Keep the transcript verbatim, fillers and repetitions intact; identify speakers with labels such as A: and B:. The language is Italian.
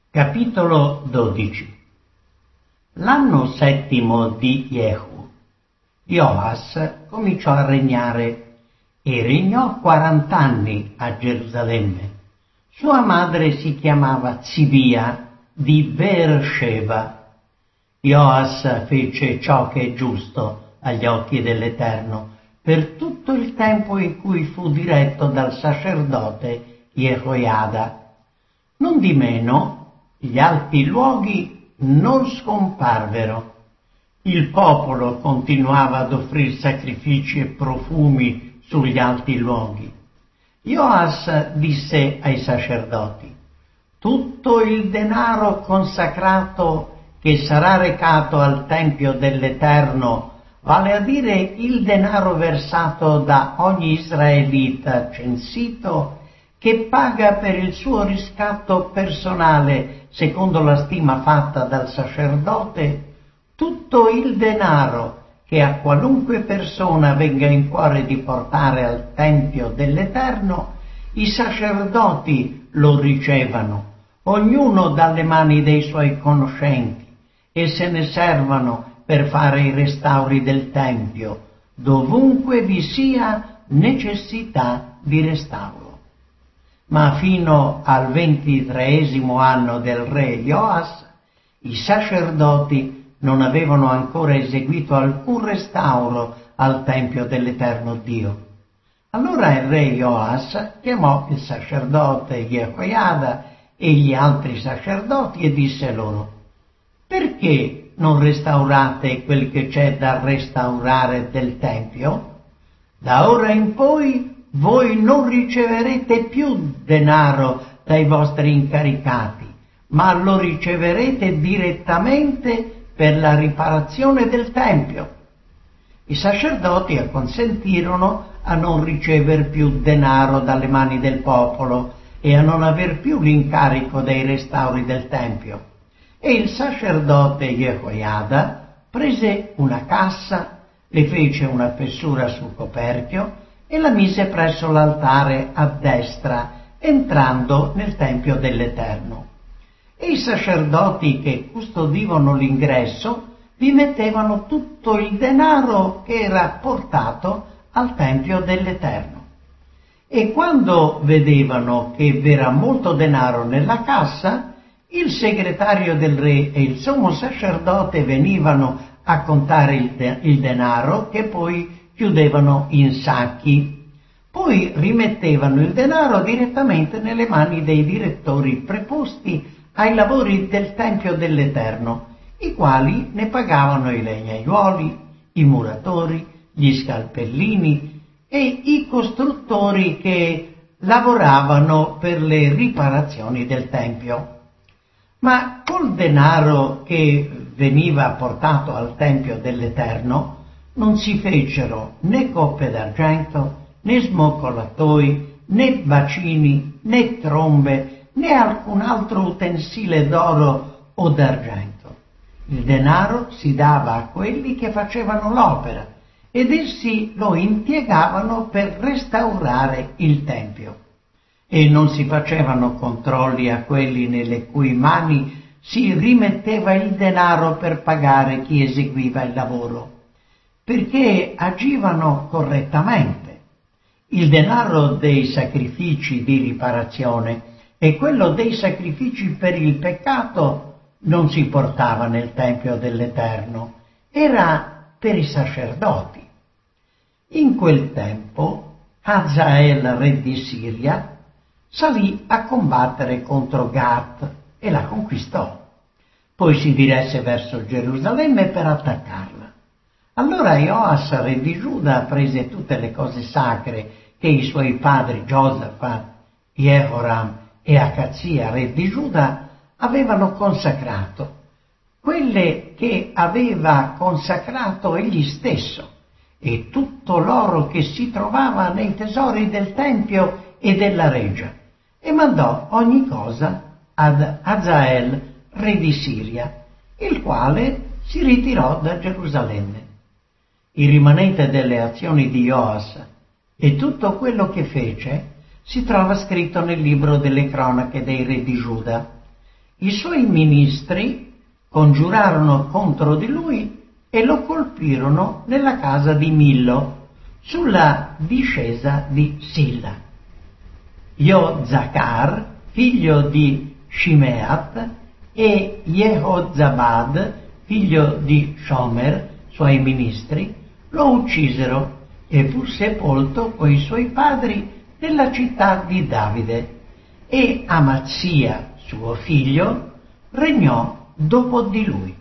A: Capitolo dodici. L'anno settimo di Jehu, Joas cominciò a regnare e regnò quarant'anni a Gerusalemme. Sua madre si chiamava Zibia di Beersheba. Joas fece ciò che è giusto agli occhi dell'Eterno per tutto il tempo in cui fu diretto dal sacerdote Jehoiada. Nondimeno, gli alti luoghi non scomparvero. Il popolo continuava ad offrir sacrifici e profumi sugli alti luoghi. Joas disse ai sacerdoti: tutto il denaro consacrato che sarà recato al Tempio dell'Eterno, vale a dire il denaro versato da ogni israelita censito, che paga per il suo riscatto personale secondo la stima fatta dal sacerdote, tutto il denaro che a qualunque persona venga in cuore di portare al Tempio dell'Eterno, i sacerdoti lo ricevano, ognuno dalle mani dei suoi conoscenti, e se ne servano per fare i restauri del Tempio, dovunque vi sia necessità di restauro. Ma fino al ventitreesimo anno del re Joas, i sacerdoti non avevano ancora eseguito alcun restauro al Tempio dell'Eterno Dio. Allora il re Joas chiamò il sacerdote Jehoiada e gli altri sacerdoti e disse loro: perché non restaurate quel che c'è da restaurare del Tempio? Da ora in poi voi non riceverete più denaro dai vostri incaricati, ma lo riceverete direttamente per la riparazione del Tempio. I sacerdoti acconsentirono a non ricever più denaro dalle mani del popolo e a non aver più l'incarico dei restauri del Tempio. E il sacerdote Jehoiada prese una cassa, le fece una fessura sul coperchio e la mise presso l'altare a destra, entrando nel Tempio dell'Eterno. E i sacerdoti che custodivano l'ingresso vi mettevano tutto il denaro che era portato al Tempio dell'Eterno. E quando vedevano che v'era molto denaro nella cassa, il segretario del re e il sommo sacerdote venivano a contare il, de- il denaro che poi chiudevano in sacchi. Poi rimettevano il denaro direttamente nelle mani dei direttori preposti ai lavori del Tempio dell'Eterno, i quali ne pagavano i legnaiuoli, i muratori, gli scalpellini e i costruttori che lavoravano per le riparazioni del Tempio. Ma col denaro che veniva portato al Tempio dell'Eterno non si fecero né coppe d'argento, né smoccolatoi, né bacini, né trombe, né alcun altro utensile d'oro o d'argento. Il denaro si dava a quelli che facevano l'opera ed essi lo impiegavano per restaurare il Tempio. E non si facevano controlli a quelli nelle cui mani si rimetteva il denaro per pagare chi eseguiva il lavoro, perché agivano correttamente. Il denaro dei sacrifici di riparazione e quello dei sacrifici per il peccato non si portava nel Tempio dell'Eterno, era per i sacerdoti. In quel tempo Hazael, re di Siria, salì a combattere contro Gat e la conquistò. Poi si diresse verso Gerusalemme per attaccarla. Allora Joas, re di Giuda, prese tutte le cose sacre che i suoi padri Giosafat, Jehoram e Acazia, re di Giuda, avevano consacrato, quelle che aveva consacrato egli stesso, e tutto l'oro che si trovava nei tesori del Tempio e della reggia, e mandò ogni cosa ad Hazael, re di Siria, il quale si ritirò da Gerusalemme. Il rimanente delle azioni di Joas e tutto quello che fece si trova scritto nel libro delle cronache dei re di Giuda. I suoi ministri congiurarono contro di lui e lo colpirono nella casa di Millo, sulla discesa di Silla. Jozacar, figlio di Shimeat, e Jehozabad, figlio di Shomer, suoi ministri, lo uccisero e fu sepolto coi suoi padri nella città di Davide, e Amazia, suo figlio, regnò dopo di lui.